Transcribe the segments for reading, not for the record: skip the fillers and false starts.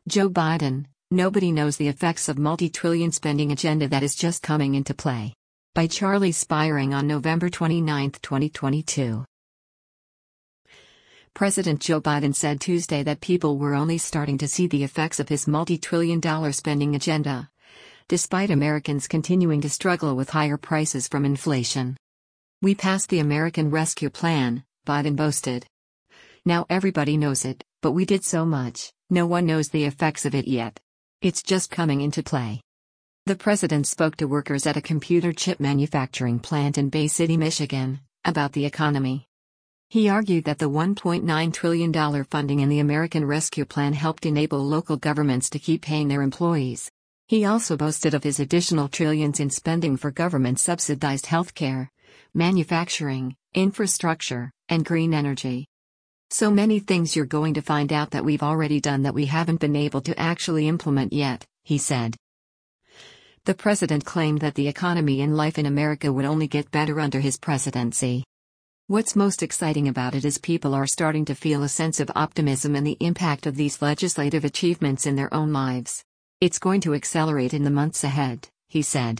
Joe Biden, nobody knows the effects of multi-trillion spending agenda that is just coming into play. By Charlie Spiering on November 29, 2022. President Joe Biden said Tuesday that people were only starting to see the effects of his multi-trillion-dollar spending agenda, despite Americans continuing to struggle with higher prices from inflation. "We passed the American Rescue Plan," Biden boasted. "Now everybody knows it, but we did so much, no one knows the effects of it yet. It's just coming into play." The president spoke to workers at a computer chip manufacturing plant in Bay City, Michigan, about the economy. He argued that the $1.9 trillion funding in the American Rescue Plan helped enable local governments to keep paying their employees. He also boasted of his additional trillions in spending for government-subsidized healthcare, manufacturing, infrastructure, and green energy. "So many things you're going to find out that we've already done that we haven't been able to actually implement yet," he said. The president claimed that the economy and life in America would only get better under his presidency. "What's most exciting about it is people are starting to feel a sense of optimism and the impact of these legislative achievements in their own lives. It's going to accelerate in the months ahead," he said.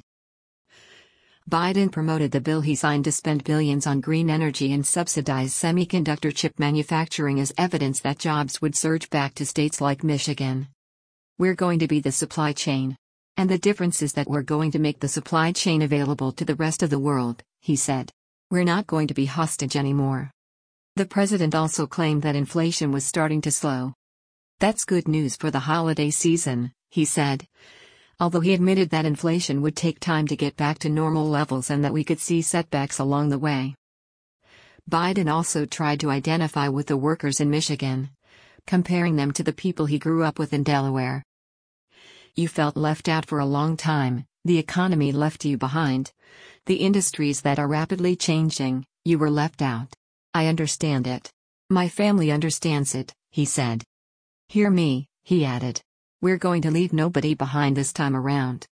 Biden promoted the bill he signed to spend billions on green energy and subsidize semiconductor chip manufacturing as evidence that jobs would surge back to states like Michigan. "We're going to be the supply chain. And the difference is that we're going to make the supply chain available to the rest of the world," he said. "We're not going to be hostage anymore." The president also claimed that inflation was starting to slow. "That's good news for the holiday season," he said, although he admitted that inflation would take time to get back to normal levels and that we could see setbacks along the way. Biden also tried to identify with the workers in Michigan, comparing them to the people he grew up with in Delaware. "You felt left out for a long time, the economy left you behind. The industries that are rapidly changing, you were left out. I understand it. My family understands it," he said. "Hear me," he added. "We're going to leave nobody behind this time around."